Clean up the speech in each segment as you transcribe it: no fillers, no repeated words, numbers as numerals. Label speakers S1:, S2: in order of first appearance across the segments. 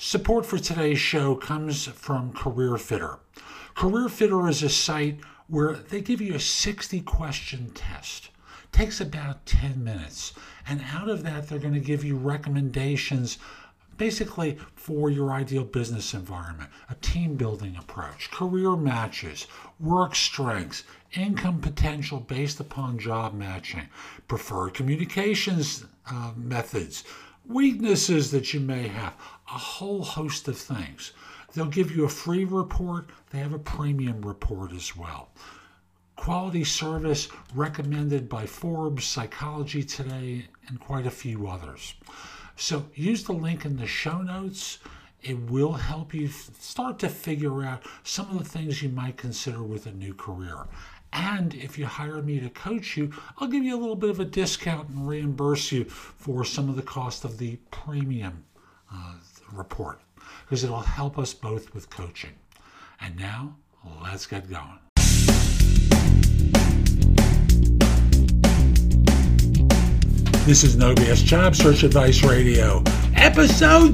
S1: Support for today's show comes from CareerFitter. CareerFitter is a site where they give you a 60-question test. Takes about 10 minutes. And out of that, they're going to give you recommendations basically for your ideal business environment, a team building approach, career matches, work strengths, income potential based upon job matching, preferred communications methods, weaknesses that you may have, a whole host of things. They'll give you a free report. They have a premium report as well. Quality service recommended by Forbes, Psychology Today, and quite a few others. So use the link in the show notes. It will help you start to figure out some of the things you might consider with a new career. And if you hire me to coach you, I'll give you a little bit of a discount and reimburse you for some of the cost of the premium report, because it'll help us both with coaching. And now, let's get going. This is No BS Job Search Advice Radio, episode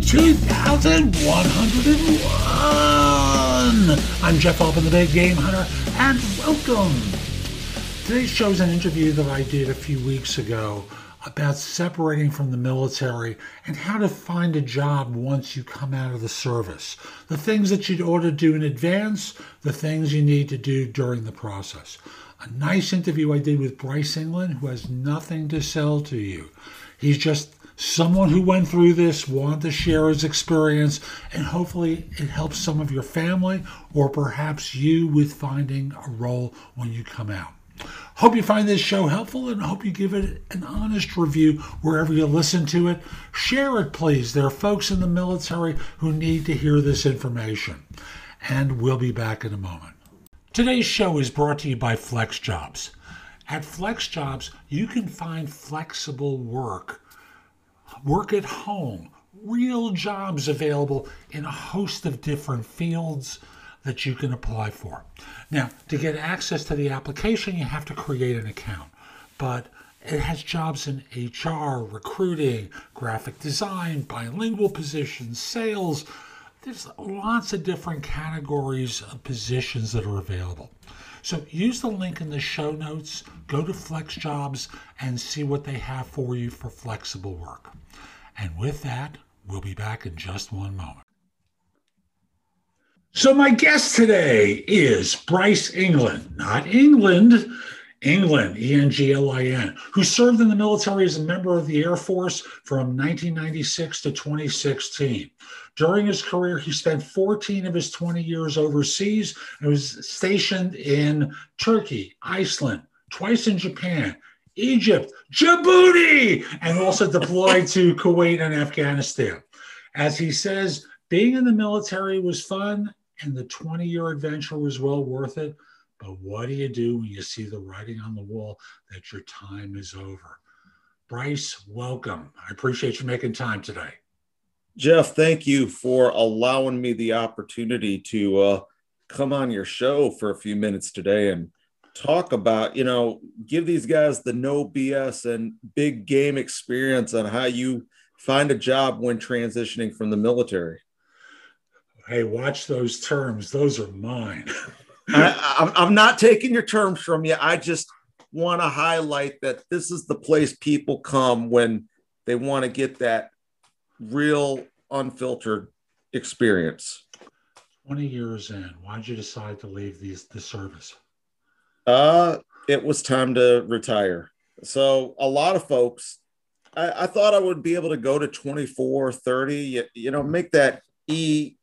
S1: 2101. I'm Jeff Altman, the Big Game Hunter, and welcome. Today's show is an interview that I did a few weeks ago about separating from the military and how to find a job once you come out of the service. The things that you ought to do in advance, the things you need to do during the process. A nice interview I did with Bryce England, who has nothing to sell to you. He's just someone who went through this, wanted to share his experience, and hopefully it helps some of your family or perhaps you with finding a role when you come out. Hope you find this show helpful and hope you give it an honest review wherever you listen to it. Share it, please. There are folks in the military who need to hear this information. And we'll be back in a moment. Today's show is brought to you by FlexJobs. At FlexJobs, you can find flexible work at home, real jobs available in a host of different fields that you can apply for. Now, to get access to the application, you have to create an account, but it has jobs in HR, recruiting, graphic design, bilingual positions, sales. There's lots of different categories of positions that are available. So use the link in the show notes, go to FlexJobs, and see what they have for you for flexible work. And with that, we'll be back in just one moment. So my guest today is Bryce England, not England, Englin, who served in the military as a member of the Air Force from 1996 to 2016. During his career, he spent 14 of his 20 years overseas and was stationed in Turkey, Iceland, twice in Japan, Egypt, Djibouti, and also deployed to Kuwait and Afghanistan. As he says, being in the military was fun and the 20-year adventure was well worth it. But what do you do when you see the writing on the wall that your time is over? Bryce, welcome. I appreciate you making time today.
S2: Jeff, thank you for allowing me the opportunity to come on your show for a few minutes today and talk about, give these guys the no BS and big game experience on how you find a job when transitioning from the military.
S1: Hey, watch those terms. Those are mine.
S2: I'm not taking your terms from you. I just want to highlight that this is the place people come when they want to get that real unfiltered experience.
S1: 20 years in, why did you decide to leave the service?
S2: It was time to retire. So a lot of folks, I thought I would be able to go to 24, 30, make that E7,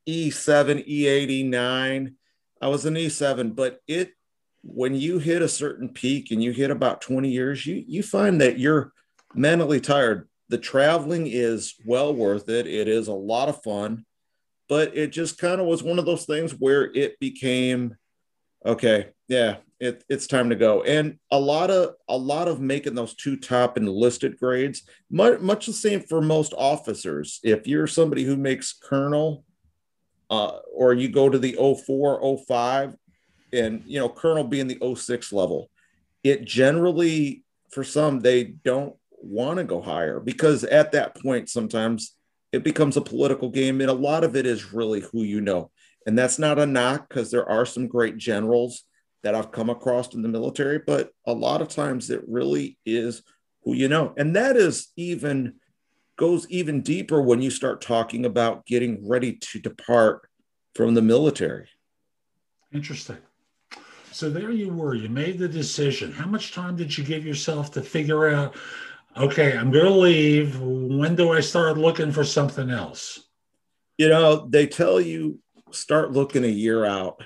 S2: E89. I was an E7, but when you hit a certain peak and you hit about 20 years, you find that you're mentally tired. The traveling is well worth it. It is a lot of fun, but it just kind of was one of those things where it became, okay, yeah, it's time to go. And a lot of making those two top enlisted grades, much the same for most officers. If you're somebody who makes colonel, or you go to the 04, 05, and, colonel being the 06 level, it generally, for some, they don't want to go higher because at that point, sometimes it becomes a political game. And a lot of it is really who you know. And that's not a knock, because there are some great generals that I've come across in the military, but a lot of times it really is who you know. And that is even goes even deeper when you start talking about getting ready to depart from the military.
S1: Interesting. So there you were. You made the decision. How much time did you give yourself to figure out, okay, I'm going to leave. When do I start looking for something else?
S2: They tell you start looking a year out.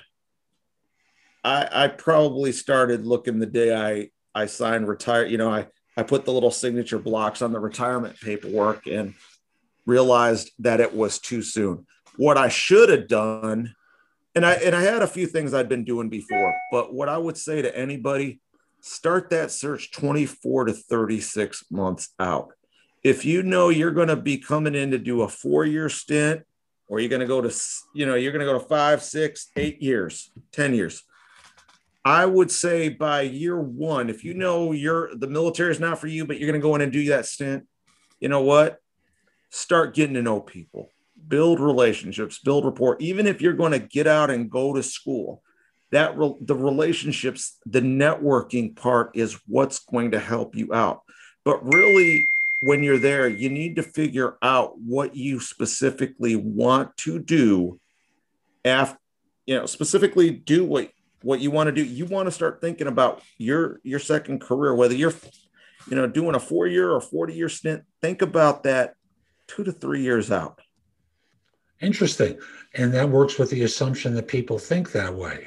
S2: I probably started looking the day I signed retire. I put the little signature blocks on the retirement paperwork and realized that it was too soon. What I should have done, and I had a few things I'd been doing before, but what I would say to anybody, start that search 24 to 36 months out. If you know you're going to be coming in to do a 4-year stint, or you're going to go to, you're going to go to 5, 6, 8 years, 10 years. I would say by year 1, if you know the military is not for you, but you're going to go in and do that stint, you know what? Start getting to know people, build relationships, build rapport. Even if you're going to get out and go to school, the relationships, the networking part is what's going to help you out. But really, when you're there, you need to figure out what you specifically want to do after, specifically do what you want to do. You want to start thinking about your second career, whether you're, doing a 4-year or 40-year stint. Think about that 2 to 3 years out.
S1: Interesting. And that works with the assumption that people think that way.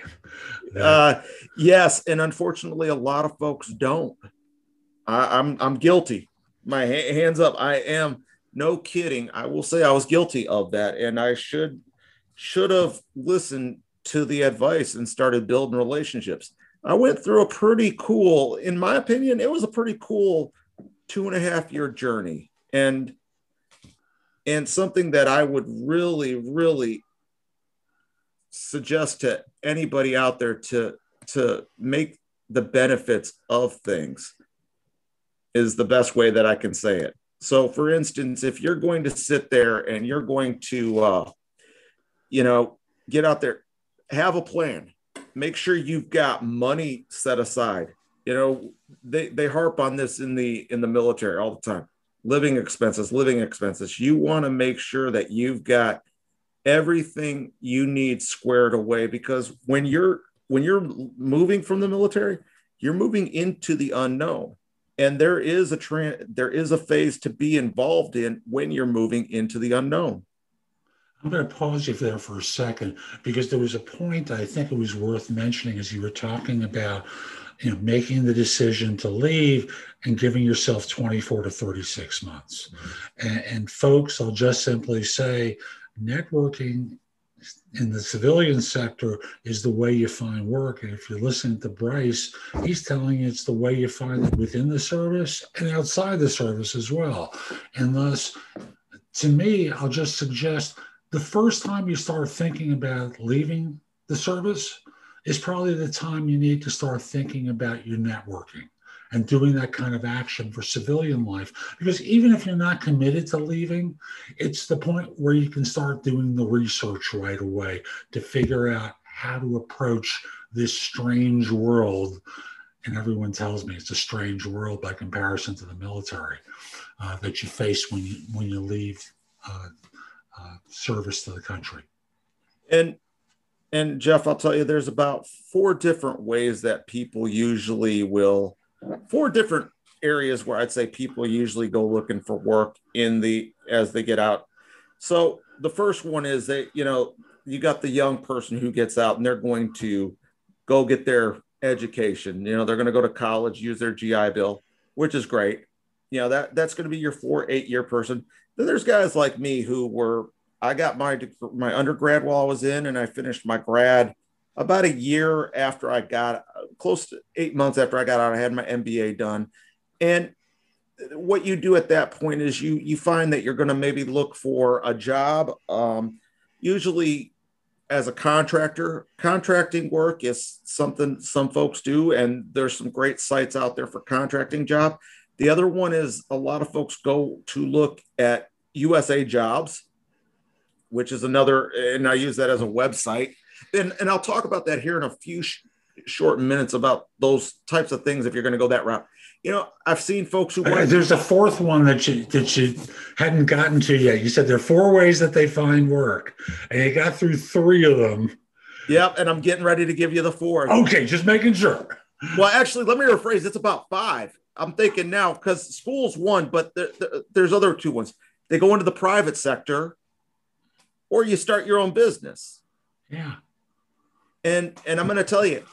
S2: Yes. And unfortunately, a lot of folks don't. I'm guilty. My hands up. I am, no kidding. I will say I was guilty of that. And I should have listened to the advice and started building relationships. I went through in my opinion, it was a pretty cool 2.5-year journey. And something that I would really, really suggest to anybody out there to make the benefits of things is the best way that I can say it. So for instance, if you're going to sit there and you're going to, get out there, have a plan, make sure you've got money set aside. They harp on this in the military all the time. Living expenses. You want to make sure that you've got everything you need squared away, because when you're moving from the military, you're moving into the unknown. And there is a phase to be involved in when you're moving into the unknown.
S1: I'm going to pause you there for a second, because there was a point I think it was worth mentioning as you were talking about, making the decision to leave and giving yourself 24 to 36 months. And folks, I'll just simply say, networking in the civilian sector is the way you find work. And if you're listening to Bryce, he's telling you it's the way you find it within the service and outside the service as well. And thus, to me, I'll just suggest the first time you start thinking about leaving the service is probably the time you need to start thinking about your networking and doing that kind of action for civilian life. Because even if you're not committed to leaving, it's the point where you can start doing the research right away to figure out how to approach this strange world. And everyone tells me it's a strange world by comparison to the military that you face when you leave service to the country.
S2: And Jeff, I'll tell you, there's about 4 different ways that people usually 4 different areas where I'd say people usually go looking for work as they get out. So the first one is you got the young person who gets out and they're going to go get their education. They're going to go to college, use their GI Bill, which is great. That's going to be your 4-8-year person. Then there's guys like me I got my undergrad while I was in, and I finished my grad about a year after I got, close to 8 months after I got out. I had my MBA done. And what you do at that point is you find that you're going to maybe look for a job, usually as a contractor. Contracting work is something some folks do, and there's some great sites out there for contracting job. The other one is a lot of folks go to look at USA Jobs, which is another, and I use that as a website. And I'll talk about that here in a few short minutes about those types of things if you're going to go that route. I've seen folks who want.
S1: There's a fourth one that you hadn't gotten to yet. You said there are 4 ways that they find work, and you got through 3 of them.
S2: Yep, and I'm getting ready to give you the 4th.
S1: Okay, just making sure.
S2: Well, actually, let me rephrase. It's about 5. I'm thinking now because school's 1, but there's other 2 ones. They go into the private sector, or you start your own business.
S1: Yeah.
S2: And I'm going to tell you,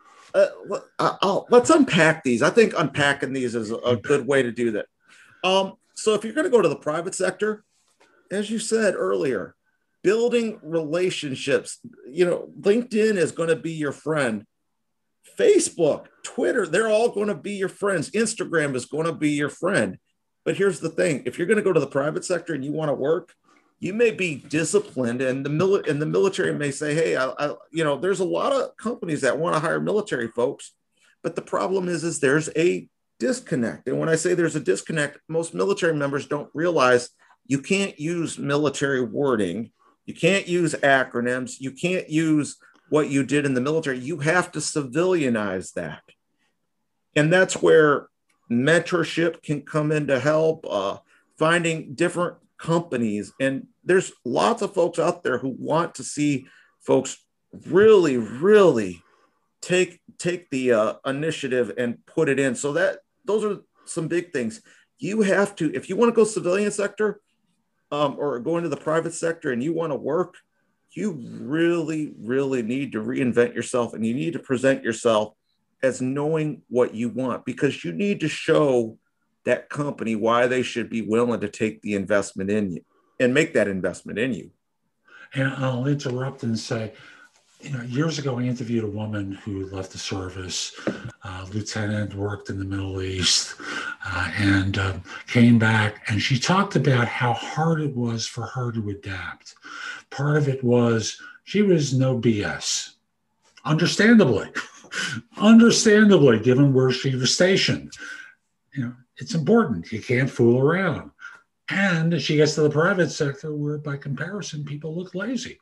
S2: let's unpack these. I think unpacking these is a good way to do that. So if you're going to go to the private sector, as you said earlier, building relationships, LinkedIn is going to be your friend. Facebook, Twitter, they're all going to be your friends. Instagram is going to be your friend. But here's the thing. If you're going to go to the private sector and you want to work, you may be disciplined, and the military may say, hey, there's a lot of companies that want to hire military folks, but the problem is there's a disconnect. And when I say there's a disconnect, most military members don't realize you can't use military wording. You can't use acronyms. You can't use what you did in the military. You have to civilianize that. And that's where mentorship can come in to help, finding different companies. And there's lots of folks out there who want to see folks really, really take the initiative and put it in. So those are some big things. You have to, if you want to go civilian sector or go into the private sector and you want to work, you really, really need to reinvent yourself, and you need to present yourself as knowing what you want, because you need to show that company why they should be willing to take the investment in you and make that investment in you.
S1: And I'll interrupt and say, years ago, I interviewed a woman who left the service, lieutenant, worked in the Middle East, and came back. And she talked about how hard it was for her to adapt. Part of it was she was no BS, understandably, given where she was stationed. It's important. You can't fool around. And she gets to the private sector where, by comparison, people look lazy.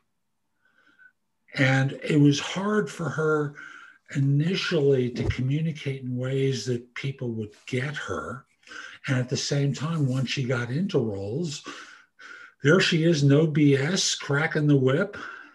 S1: And it was hard for her initially to communicate in ways that people would get her. And at the same time, once she got into roles, there she is, no BS, cracking the whip,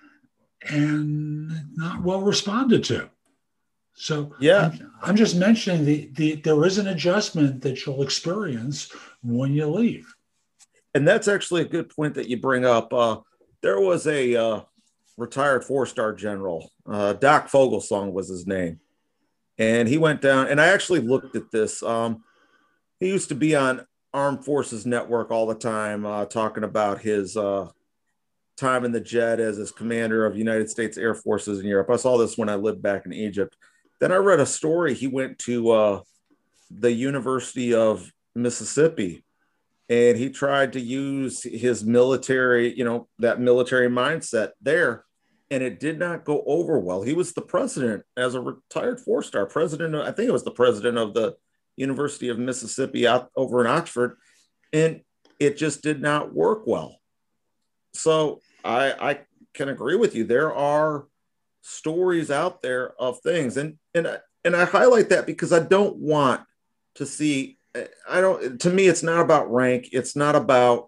S1: and not well responded to. So
S2: yeah,
S1: I'm just mentioning there is an adjustment that you'll experience when you leave.
S2: And that's actually a good point that you bring up. There was a retired 4-star general, Doc Fogelsong was his name. And he went down, and I actually looked at this. He used to be on Armed Forces Network all the time, talking about his time in the jet as his commander of United States Air Forces in Europe. I saw this when I lived back in Egypt. Then I read a story. He went to the University of Mississippi, and he tried to use his military, that military mindset there, and it did not go over well. He was the president, as a retired 4-star president. I think it was the president of the University of Mississippi out over in Oxford, and it just did not work well. So I can agree with you. There are stories out there of things, and I highlight that because I don't want to see. To me, it's not about rank. It's not about,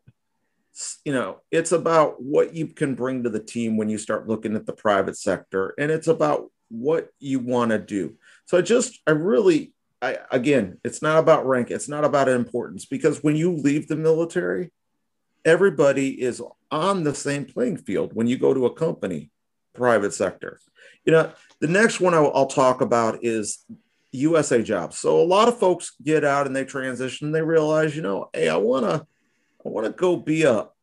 S2: it's about what you can bring to the team when you start looking at the private sector, and it's about what you want to do. So again, it's not about rank. It's not about importance, because when you leave the military, everybody is on the same playing field. When you go to a company, private sector, the next one I'll talk about is USA Jobs. So a lot of folks get out and they transition. And they realize, hey, I want to go be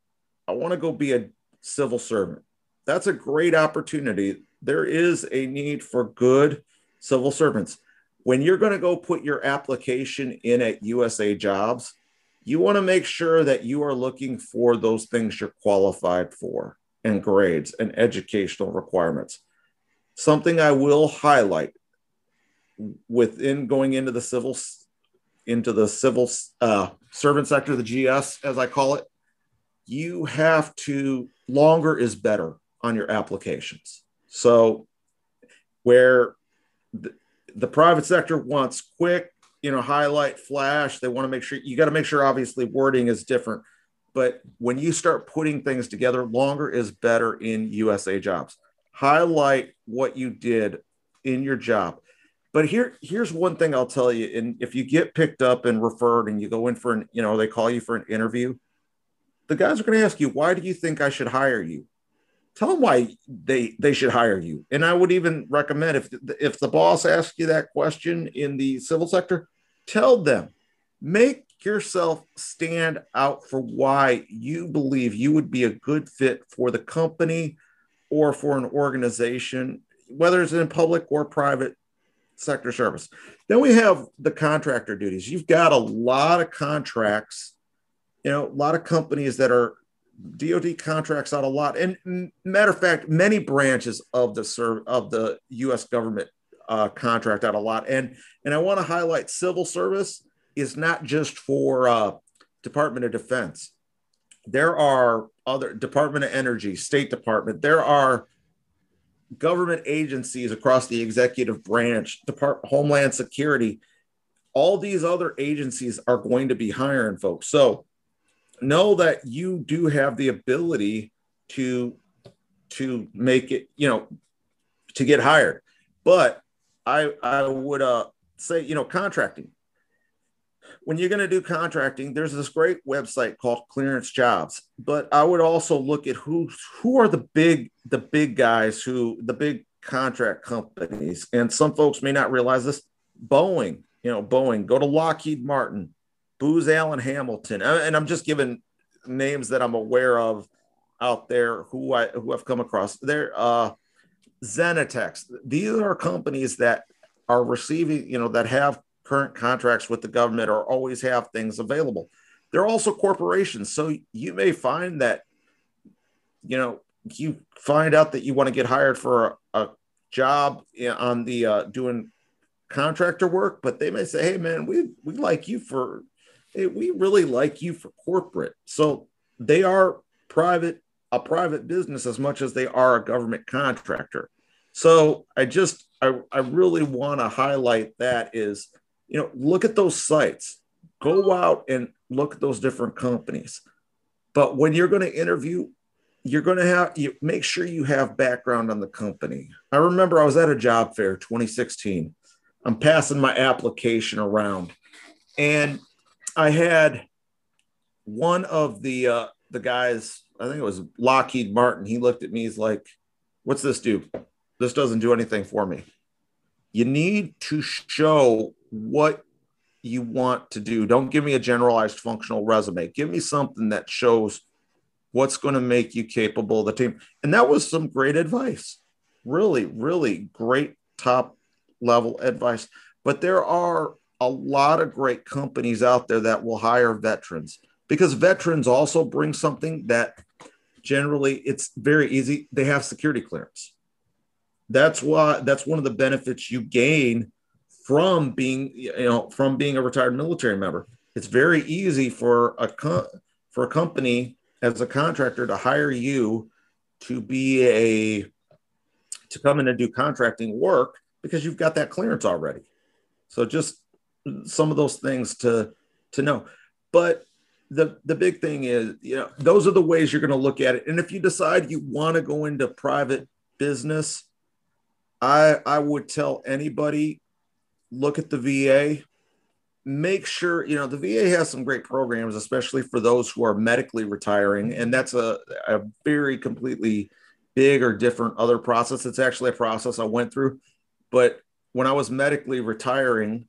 S2: a civil servant. That's a great opportunity. There is a need for good civil servants. When you're going to go put your application in at USA Jobs, you want to make sure that you are looking for those things you're qualified for, and grades and educational requirements. Something I will highlight within going into the civil servant sector, the GS, as I call it, you have to, longer is better on your applications. So where the private sector wants quick, highlight, flash, they want to make sure, you got to make sure obviously wording is different. But when you start putting things together, longer is better in USA Jobs. Highlight what you did in your job. But here's one thing I'll tell you. And if you get picked up and referred and you go in for they call you for an interview, the guys are going to ask you, why do you think I should hire you? Tell them why they should hire you. And I would even recommend, if the boss asks you that question in the civil sector, tell them, make yourself stand out for why you believe you would be a good fit for the company or for an organization, whether it's in public or private sector service. Then we have the contractor duties. You've got a lot of contracts, a lot of companies that are DoD contracts out a lot. And matter of fact, many branches of the U.S. government contract out a lot. And I want to highlight civil service is not just for Department of Defense. There are other Department of Energy, State Department. There are government agencies across the executive branch, Homeland Security. All these other agencies are going to be hiring folks. So know that you do have the ability to make it, to get hired. But I would say, contracting. When you're going to do contracting, there's this great website called Clearance Jobs. But I would also look at who are the big guys, the big contract companies. And some folks may not realize this. Boeing, go to Lockheed Martin, Booz Allen Hamilton. And I'm just giving names that I'm aware of out there who I've come across. They're Zenitex. These are companies that are receiving, that have current contracts with the government or always have things available. They're also corporations. So you may find that, you find out that you want to get hired for a job on the doing contractor work, but they may say, hey man, we like you we really like you for corporate. So they are a private business as much as they are a government contractor. So I really want to highlight that is, look at those sites, go out and look at those different companies. But when you're going to interview, you're going to make sure you have background on the company. I remember I was at a job fair, 2016. I'm passing my application around, and I had one of the guys, I think it was Lockheed Martin. He looked at me. He's like, "What's this do? This doesn't do anything for me." You need to show what you want to do. Don't give me a generalized functional resume. Give me something that shows what's going to make you capable of the team. And that was some great advice. Really, really great top level advice. But there are a lot of great companies out there that will hire veterans, because veterans also bring something that generally it's very easy. They have security clearance. That's one of the benefits you gain from being a retired military member. It's very easy for a company as a contractor to hire you to come in and do contracting work because you've got that clearance already. So just some of those things to know. But the big thing is, those are the ways you're going to look at it. And if you decide you want to go into private business, I would tell anybody, look at the VA. Make sure, the VA has some great programs, especially for those who are medically retiring. And that's a very completely big or different other process. It's actually a process I went through. But when I was medically retiring,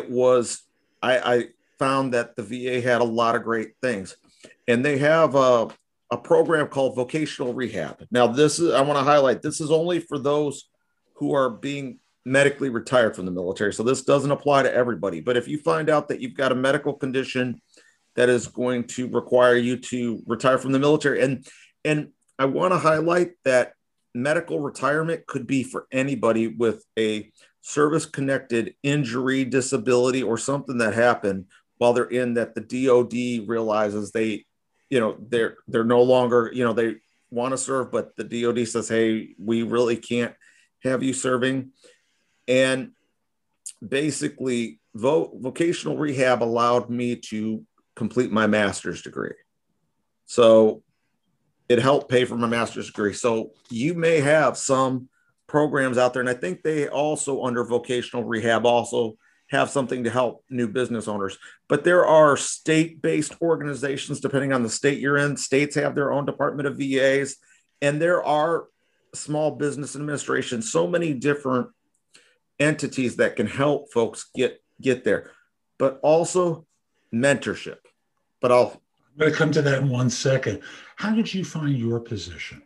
S2: I found that the VA had a lot of great things. And they have a program called vocational rehab. Now, I want to highlight, this is only for those who are being medically retired from the military. So this doesn't apply to everybody. But if you find out that you've got a medical condition that is going to require you to retire from the military, and I want to highlight that medical retirement could be for anybody with a service-connected injury, disability, or something that happened while they're in that the DoD realizes they they're no longer, they want to serve, but the DoD says, hey, we really can't have you serving. And basically, vocational rehab allowed me to complete my master's degree. So it helped pay for my master's degree. So you may have some programs out there, and I think they also, under vocational rehab, also have something to help new business owners. But there are state-based organizations, depending on the state you're in. States have their own Department of VAs, and there are small business administration, so many different entities that can help folks get there, but also mentorship. But I'm
S1: going to come to that in 1 second. How did you find your position?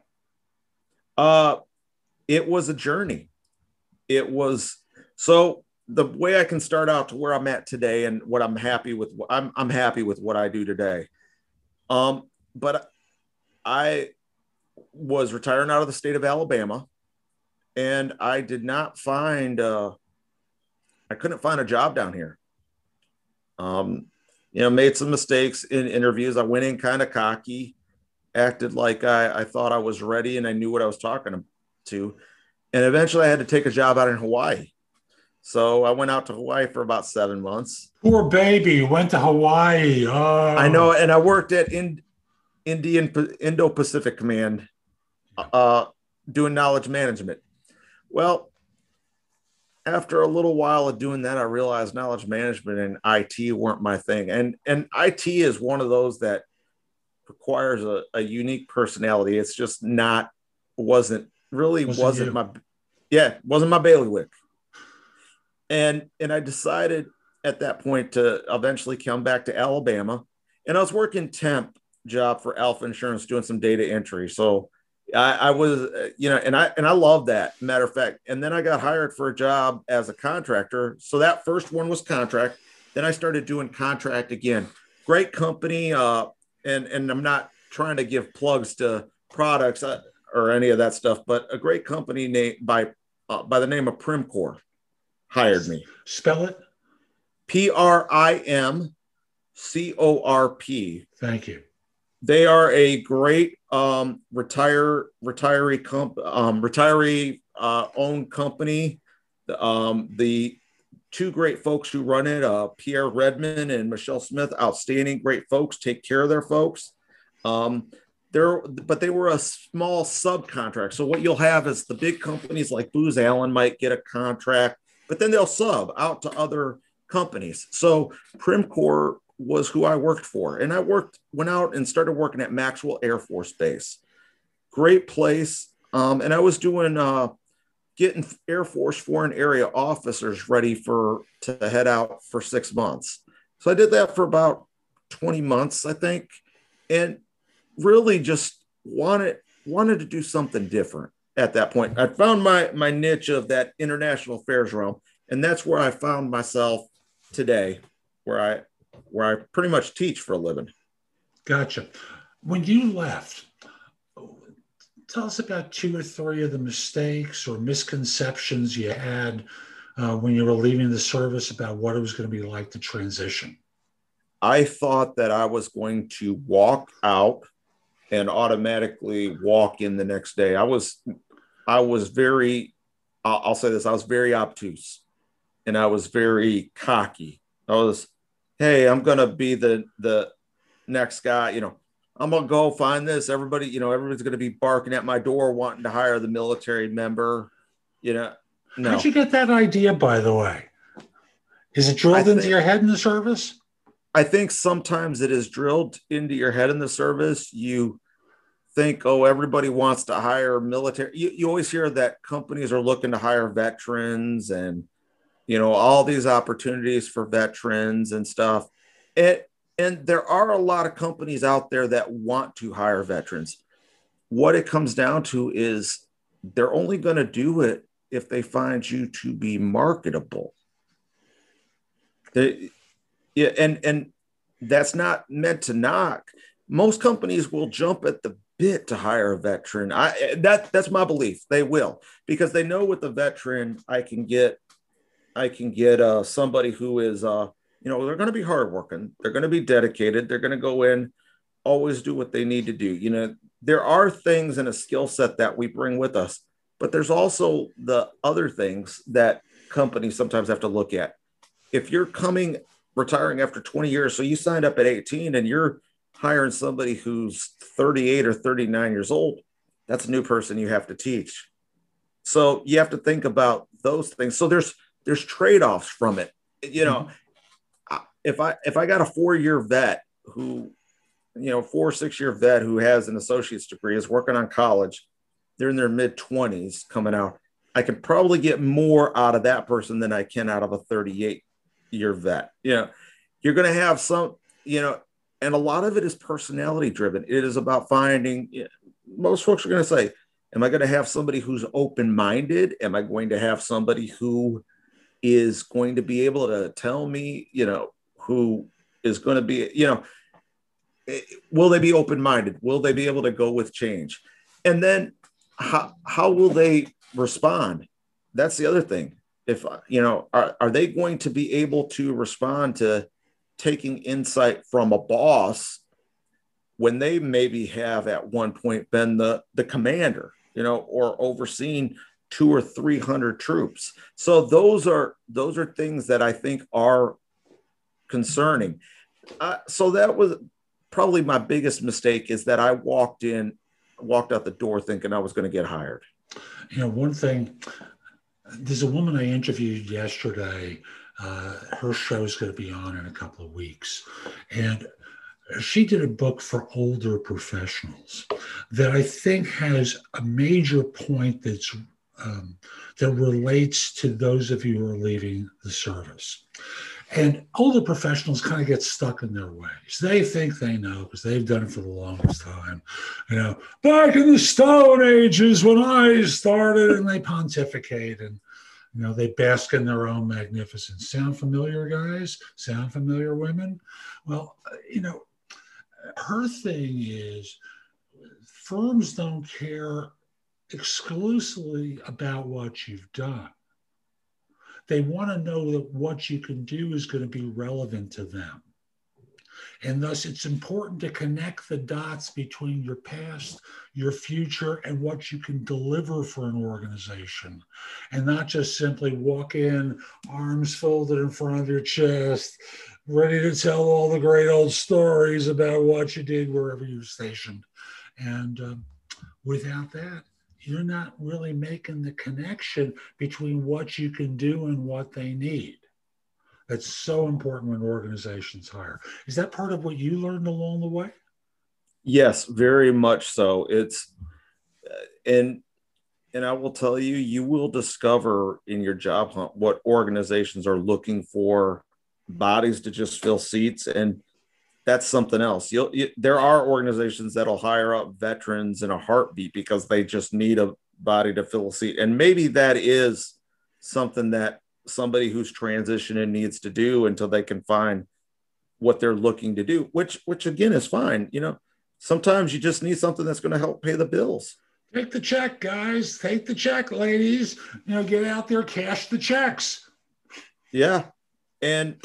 S2: It was a journey. It was, so the way I can start out to where I'm at today and what I'm happy with. I'm happy with what I do today. But I was retiring out of the state of Alabama, and I did not find, I couldn't find a job down here. Made some mistakes in interviews. I went in kind of cocky, acted like I thought I was ready and I knew what I was talking to. And eventually I had to take a job out in Hawaii. So I went out to Hawaii for about 7 months.
S1: Poor baby, went to Hawaii. Oh,
S2: I know. And I worked at Indo-Pacific Command, doing knowledge management. Well, after a little while of doing that, I realized knowledge management and IT weren't my thing. And IT is one of those that requires a unique personality. It's just wasn't my bailiwick. And I decided at that point to eventually come back to Alabama. And I was working temp job for Alpha Insurance, doing some data entry. So I was, and I love that, matter of fact. And then I got hired for a job as a contractor. So that first one was contract. Then I started doing contract again. Great company. And I'm not trying to give plugs to products or any of that stuff, but a great company named by the name of Primcorp hired me.
S1: Spell it.
S2: Primcorp.
S1: Thank you.
S2: They are a great retiree owned company. The two great folks who run it, Pierre Redmond and Michelle Smith, outstanding, great folks, take care of their folks. But they were a small subcontract. So what you'll have is the big companies like Booz Allen might get a contract, but then they'll sub out to other companies. So Primcorp was who I worked for. And I went out and started working at Maxwell Air Force Base. Great place. And I was doing, getting Air Force foreign area officers ready to head out for 6 months. So I did that for about 20 months, I think. And really just wanted to do something different at that point. I found my niche of that international affairs realm. And that's where I found myself today, where I pretty much teach for a living.
S1: Gotcha. When you left, tell us about 2 or 3 of the mistakes or misconceptions you had when you were leaving the service about what it was going to be like to transition.
S2: I thought that I was going to walk out and automatically walk in the next day. I was very, I'll say this, I was very obtuse and I was very cocky. Hey, I'm going to be the next guy, I'm going to go find this. Everybody's going to be barking at my door wanting to hire the military member, No.
S1: How'd you get that idea, by the way? Is it drilled into your head in the service?
S2: I think sometimes it is drilled into your head in the service. You think, everybody wants to hire military. You always hear that companies are looking to hire veterans and, all these opportunities for veterans and stuff. And there are a lot of companies out there that want to hire veterans. What it comes down to is they're only going to do it if they find you to be marketable. And that's not meant to knock. Most companies will jump at the bit to hire a veteran. That's my belief. They will, because they know with the veteran, I can get somebody who is, they're going to be hardworking. They're going to be dedicated. They're going to go in always do what they need to do. There are things in a skill set that we bring with us, but there's also the other things that companies sometimes have to look at. If you're retiring after 20 years, so you signed up at 18 and you're hiring somebody who's 38 or 39 years old, that's a new person you have to teach. So you have to think about those things. So there's trade-offs from it. If I got a 4-year vet who, 4 or 6-year vet who has an associate's degree, is working on college, they're in their mid-20s coming out, I can probably get more out of that person than I can out of a 38-year vet. You're going to have some, and a lot of it is personality driven. It is about finding, most folks are going to say, am I going to have somebody who's open-minded? Am I going to have somebody who is going to be able to tell me, who is going to be, will they be open-minded? Will they be able to go with change? And then how will they respond? That's the other thing. If, are they going to be able to respond to taking insight from a boss when they maybe have at one point been the commander, or overseen 200 or 300 troops? So those are things that I think are concerning. So that was probably my biggest mistake, is that I walked out the door thinking I was going to get hired.
S1: One thing, there's a woman I interviewed yesterday. Her show's going to be on in a couple of weeks. And she did a book for older professionals that I think has a major point that relates to those of you who are leaving the service. And older professionals kind of get stuck in their ways. They think they know because they've done it for the longest time. Back in the Stone Ages when I started, and they pontificate and, they bask in their own magnificence. Sound familiar, guys? Sound familiar, women? Well, her thing is firms don't care exclusively about what you've done. They want to know that what you can do is going to be relevant to them. And thus, it's important to connect the dots between your past, your future, and what you can deliver for an organization. And not just simply walk in, arms folded in front of your chest, ready to tell all the great old stories about what you did wherever you were stationed. And without that, you're not really making the connection between what you can do and what they need. That's so important when organizations hire. Is that part of what you learned along the way?
S2: Yes, very much so. It's and I will tell you, you will discover in your job hunt what organizations are looking for bodies to just fill seats, and that's something else. There are organizations that'll hire up veterans in a heartbeat because they just need a body to fill a seat, and maybe that is something that somebody who's transitioning needs to do until they can find what they're looking to do, which again is fine. Sometimes you just need something that's going to help pay the bills.
S1: Take the check, guys. Take the check, ladies. Get out there, cash the checks.
S2: Yeah. And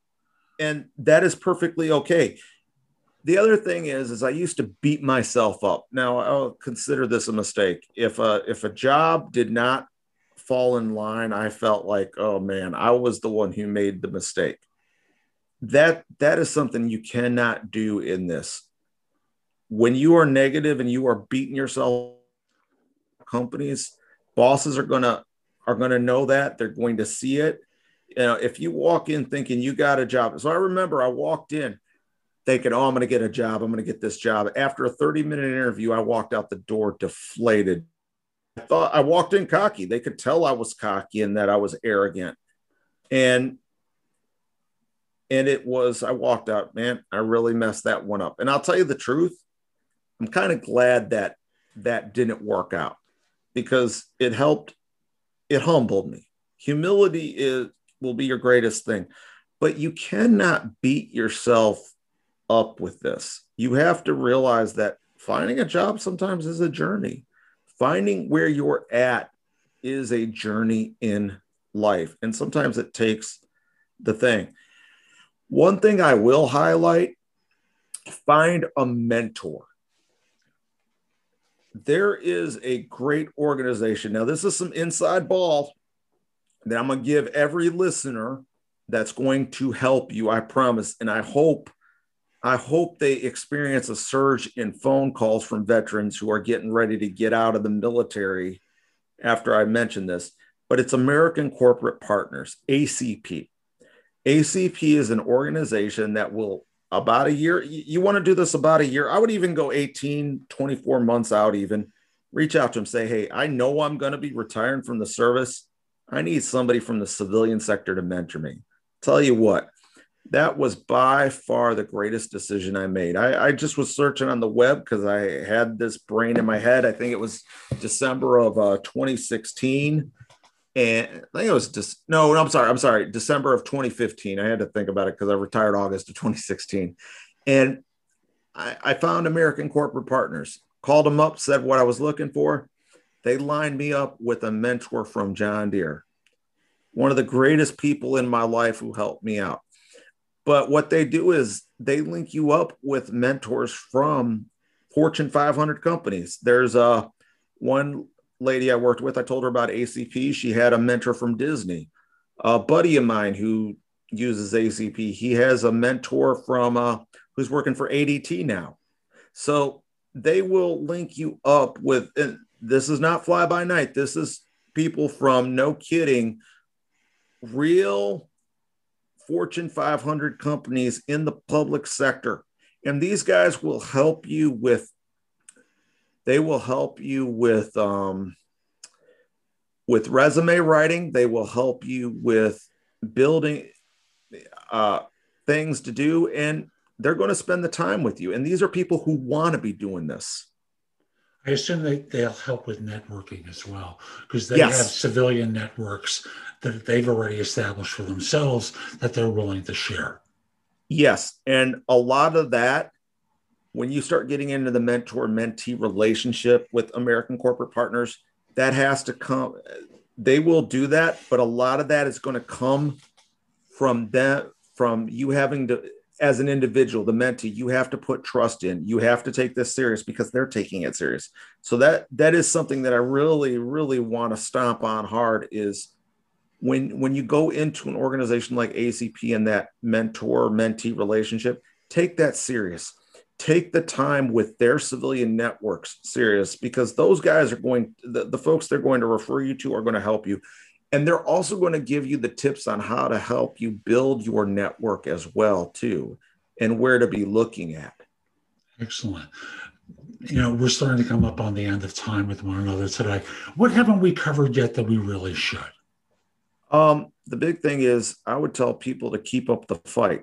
S2: that is perfectly okay. The other thing is I used to beat myself up. Now I'll consider this a mistake. If a job did not fall in line, I felt like, oh man, I was the one who made the mistake. That is something you cannot do in this. When you are negative and you are beating yourself, companies, bosses are gonna know that. They're going to see it. If you walk in thinking you got a job. So I remember I walked in thinking, oh, I'm going to get a job. I'm going to get this job. After a 30-minute interview, I walked out the door deflated. I thought I walked in cocky. They could tell I was cocky and that I was arrogant. And I walked out, man, I really messed that one up. And I'll tell you the truth. I'm kind of glad that didn't work out because it humbled me. Humility will be your greatest thing, but you cannot beat yourself up with this. You have to realize that finding a job sometimes is a journey. Finding where you're at is a journey in life. And sometimes it takes the thing. One thing I will highlight Find a mentor. There is a great organization. Now, this is some inside ball that I'm going to give every listener that's going to help you, I promise. And I hope they experience a surge in phone calls from veterans who are getting ready to get out of the military after I mention this. But it's American Corporate Partners, ACP. ACP is an organization that will, about a year, you want to do this about a year, I would even go 18, 24 months out even, reach out to them, say, hey, I know I'm going to be retiring from the service. I need somebody from the civilian sector to mentor me. Tell you what, that was by far the greatest decision I made. I just was searching on the web because I had this brain in my head. I think it was December of 2016. And I think it was just, no, I'm sorry, December of 2015. I had to think about it because I retired August of 2016. And I found American Corporate Partners, called them up, said what I was looking for. They lined me up with a mentor from John Deere, one of the greatest people in my life who helped me out. But what they do is they link you up with mentors from Fortune 500 companies. There's one lady I worked with, I told her about ACP. She had a mentor from Disney. A buddy of mine who uses ACP, he has a mentor from who's working for ADT now. So they will link you up with, and this is not fly by night. This is people from, no kidding, real Fortune 500 companies in the public sector. And these guys will help you with, resume writing. They will help you with building things to do. And they're going to spend the time with you. And these are people who want to be doing this.
S1: I assume they'll help with networking as well, because they have civilian networks that they've already established for themselves that they're willing to share.
S2: Yes. And a lot of that, when you start getting into the mentor-mentee relationship with American Corporate Partners, that has to come. They will do that, but a lot of that is going to come from them, from you having to, as an individual, the mentee, you have to put trust in. You have to take this serious because they're taking it serious. So that is something that I really, really want to stomp on hard is when you go into an organization like ACP and that mentor-mentee relationship, take that serious. Take the time with their civilian networks serious, because those guys are going, the folks they're going to refer you to are going to help you. And they're also going to give you the tips on how to help you build your network as well, too, and where to be looking at.
S1: Excellent. We're starting to come up on the end of time with one another today. What haven't we covered yet that we really should?
S2: The big thing is I would tell people to keep up the fight.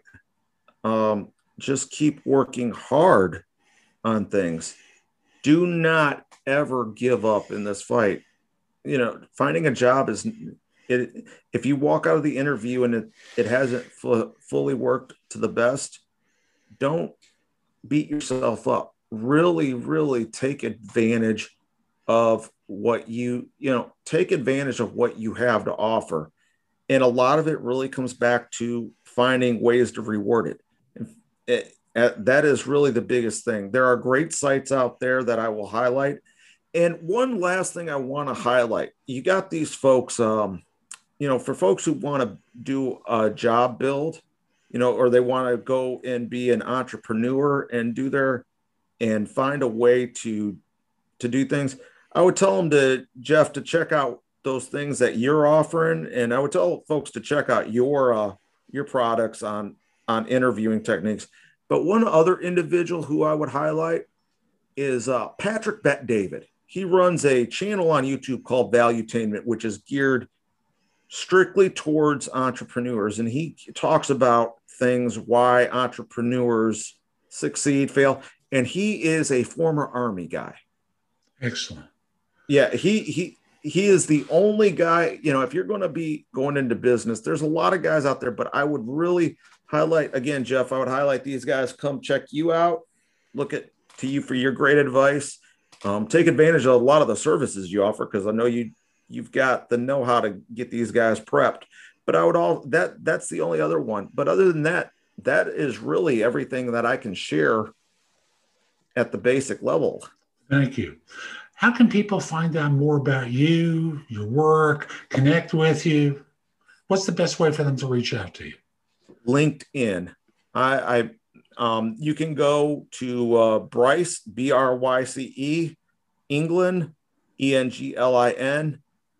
S2: Just keep working hard on things. Do not ever give up in this fight. Finding a job is it. If you walk out of the interview and it hasn't fully worked to the best, don't beat yourself up. Really, really take advantage of what take advantage of what you have to offer. And a lot of it really comes back to finding ways to reward it. That is really the biggest thing. There are great sites out there that I will highlight. And one last thing I want to highlight, you got these folks, for folks who want to do a job build, or they want to go and be an entrepreneur and find a way to do things. I would tell them Jeff, to check out those things that you're offering. And I would tell folks to check out your products on interviewing techniques. But one other individual who I would highlight is Patrick Bet-David. He runs a channel on YouTube called Valuetainment, which is geared strictly towards entrepreneurs. And he talks about things, why entrepreneurs succeed, fail. And he is a former Army guy.
S1: Excellent.
S2: Yeah, he is the only guy, if you're going to be going into business, there's a lot of guys out there, but I would really highlight, again, Jeff, I would highlight these guys. Come check you out. Look to you for your great advice. Take advantage of a lot of the services you offer, because I know you've got the know-how to get these guys prepped. But that's the only other one. But other than that, that is really everything that I can share at the basic level.
S1: Thank you. How can people find out more about you, your work, connect with you? What's the best way for them to reach out to you?
S2: LinkedIn. You can go to Bryce, Bryce, England, Englin,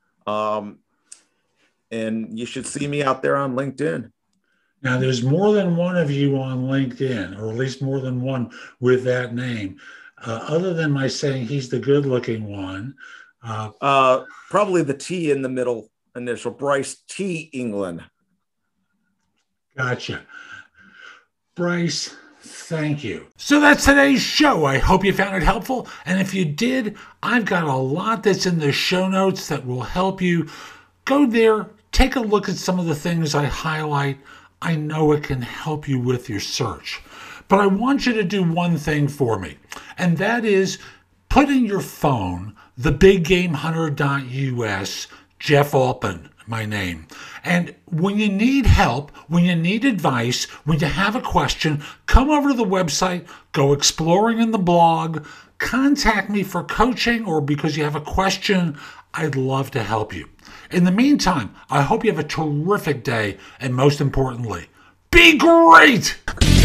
S2: and you should see me out there on LinkedIn.
S1: Now, there's more than one of you on LinkedIn, or at least more than one with that name. Other than my saying he's the good looking one.
S2: Probably the T in the middle initial, Bryce T. England.
S1: Gotcha. Bryce, thank you. So that's today's show. I hope you found it helpful. And if you did, I've got a lot that's in the show notes that will help you. Go there, take a look at some of the things I highlight. I know it can help you with your search. But I want you to do one thing for me, and that is put in your phone thebiggamehunter.us, Jeff Altman, my name. And when you need help, when you need advice, when you have a question, come over to the website, go exploring in the blog, contact me for coaching or because you have a question. I'd love to help you. In the meantime, I hope you have a terrific day, and most importantly, be great!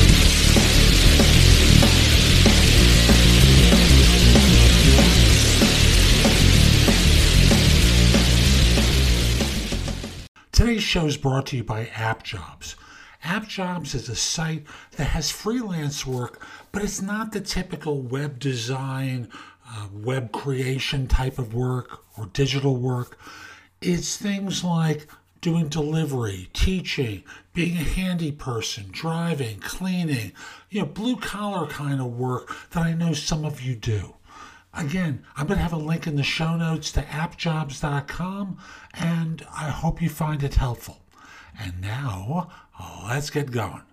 S1: Today's show is brought to you by AppJobs. AppJobs is a site that has freelance work, but it's not the typical web design, web creation type of work or digital work. It's things like doing delivery, teaching, being a handy person, driving, cleaning, blue collar kind of work that I know some of you do. Again, I'm going to have a link in the show notes to appjobs.com, and I hope you find it helpful. And now, let's get going.